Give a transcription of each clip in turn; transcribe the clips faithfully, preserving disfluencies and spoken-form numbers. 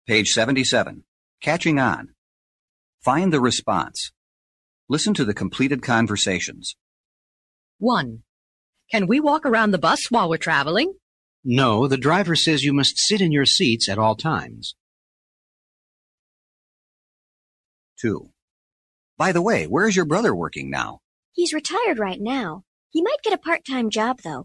Page seventy-seven. Catching on. Find the response. Listen to the completed conversations. one. Can we walk around the bus while we're traveling? No, the driver says you must sit in your seats at all times. two. By the way, where is your brother working now? He's retired right now. He might get a part-time job, though.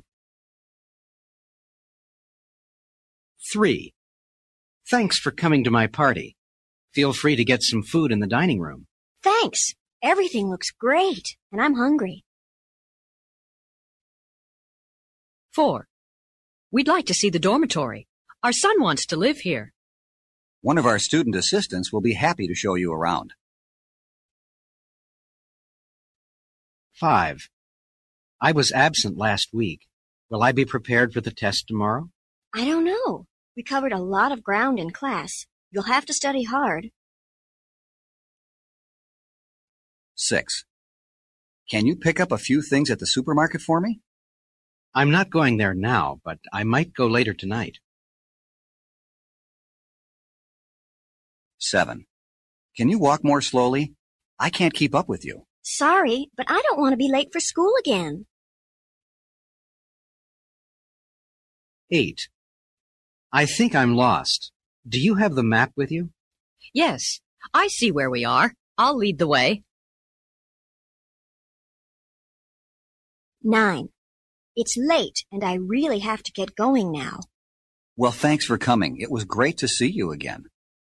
three. Thanks for coming to my party. Feel free to get some food in the dining room. Thanks. Everything looks great, and I'm hungry. four. We'd like to see the dormitory. Our son wants to live here. One of our student assistants will be happy to show you around. five. I was absent last week. Will I be prepared for the test tomorrow? I don't know. We covered a lot of ground in class. You'll have to study hard. six. Can you pick up a few things at the supermarket for me? I'm not going there now, but I might go later tonight. seven. Can you walk more slowly? I can't keep up with you. Sorry, but I don't want to be late for school again. eight. I think I'm lost. Do you have the map with you? Yes, I see where we are. I'll lead the way. nine. It's late, and I really have to get going now. Well, thanks for coming. It was great to see you again.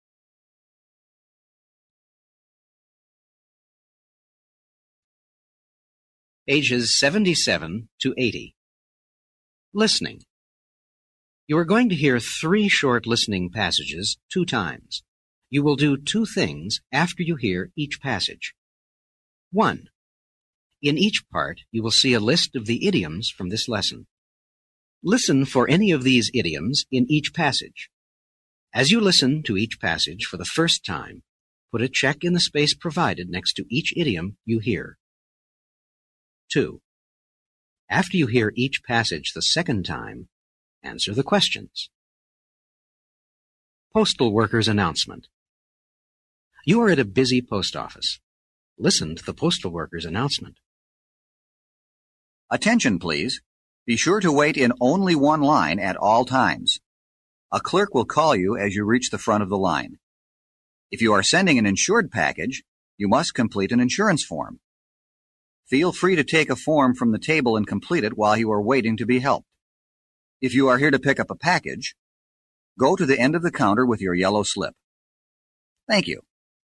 Ages seventy-seven to eighty. Listening. You are going to hear three short listening passages two times. You will do two things after you hear each passage. one. In each part, you will see a list of the idioms from this lesson. Listen for any of these idioms in each passage. As you listen to each passage for the first time, put a check in the space provided next to each idiom you hear. two. After you hear each passage the second time, answer the questions. Postal Workers Announcement. You are at a busy post office. Listen to the postal worker's announcement. Attention, please. Be sure to wait in only one line at all times. A clerk will call you as you reach the front of the line. If you are sending an insured package, you must complete an insurance form. Feel free to take a form from the table and complete it while you are waiting to be helped. If you are here to pick up a package, go to the end of the counter with your yellow slip. Thank you.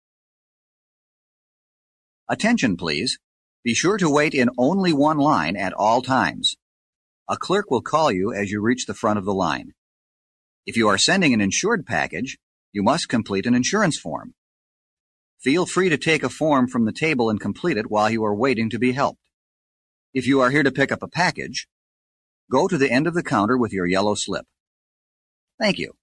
Attention, please. Be sure to wait in only one line at all times. A clerk will call you as you reach the front of the line. If you are sending an insured package, you must complete an insurance form. Feel free to take a form from the table and complete it while you are waiting to be helped. If you are here to pick up a package, go to the end of the counter with your yellow slip. Thank you.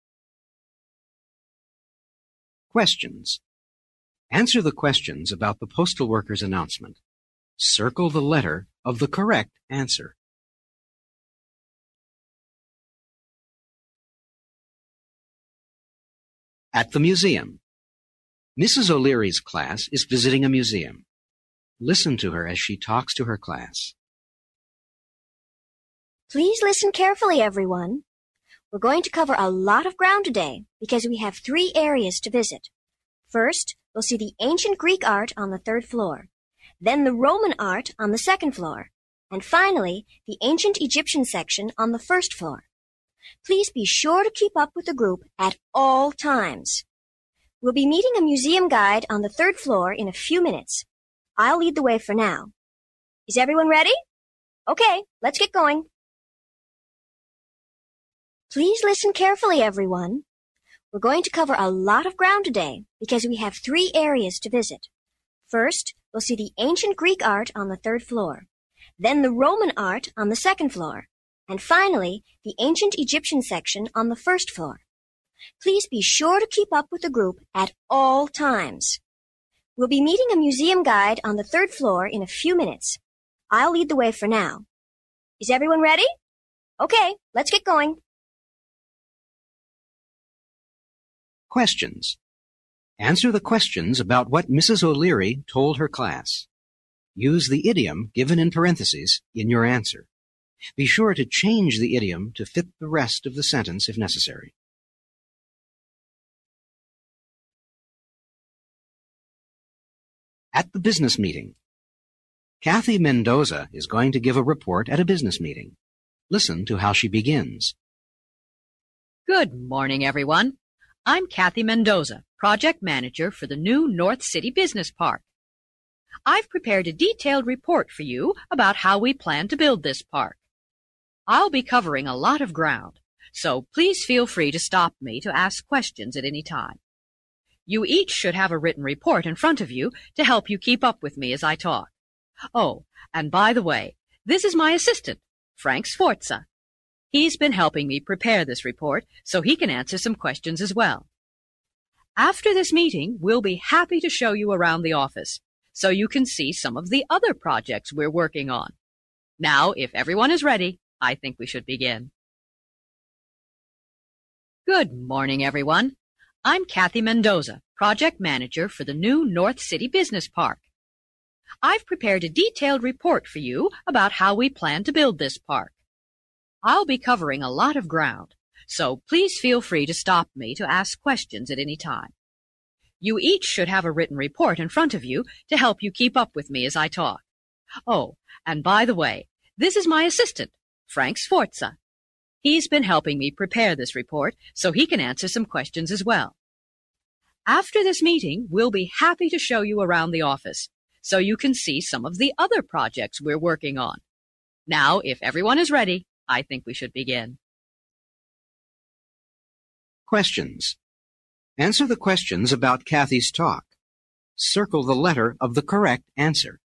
Questions. Answer the questions about the postal worker's announcement. Circle the letter of the correct answer. At the museum. Missus O'Leary's class is visiting a museum. Listen to her as she talks to her class. Please listen carefully, everyone. We're going to cover a lot of ground today because we have three areas to visit. First, we'll see the ancient Greek art on the third floor, then the Roman art on the second floor, and finally, the ancient Egyptian section on the first floor. Please be sure to keep up with the group at all times. We'll be meeting a museum guide on the third floor in a few minutes. I'll lead the way for now. Is everyone ready? Okay, let's get going. Please listen carefully, everyone. We're going to cover a lot of ground today because we have three areas to visit. First, we'll see the ancient Greek art on the third floor, then the Roman art on the second floor, and finally, the ancient Egyptian section on the first floor. Please be sure to keep up with the group at all times. We'll be meeting a museum guide on the third floor in a few minutes. I'll lead the way for now. Is everyone ready? Okay, let's get going. Questions. Answer the questions about what Missus O'Leary told her class. Use the idiom given in parentheses in your answer. Be sure to change the idiom to fit the rest of the sentence if necessary. At the business meeting. Kathy Mendoza is going to give a report at a business meeting. Listen to how she begins. Good morning, everyone. I'm Kathy Mendoza, Project Manager for the new North City Business Park. I've prepared a detailed report for you about how we plan to build this park. I'll be covering a lot of ground, so please feel free to stop me to ask questions at any time. You each should have a written report in front of you to help you keep up with me as I talk. Oh, and by the way, this is my assistant, Frank Sforza. He's been helping me prepare this report so he can answer some questions as well. After this meeting, we'll be happy to show you around the office so you can see some of the other projects we're working on. Now, if everyone is ready, I think we should begin. Good morning, everyone. I'm Kathy Mendoza, Project Manager for the new North City Business Park. I've prepared a detailed report for you about how we plan to build this park. I'll be covering a lot of ground, so please feel free to stop me to ask questions at any time. You each should have a written report in front of you to help you keep up with me as I talk. Oh, and by the way, this is my assistant, Frank Sforza. He's been helping me prepare this report so he can answer some questions as well. After this meeting, we'll be happy to show you around the office so you can see some of the other projects we're working on. Now, if everyone is ready, I think we should begin. Questions. Answer the questions about Kathy's talk. Circle the letter of the correct answer.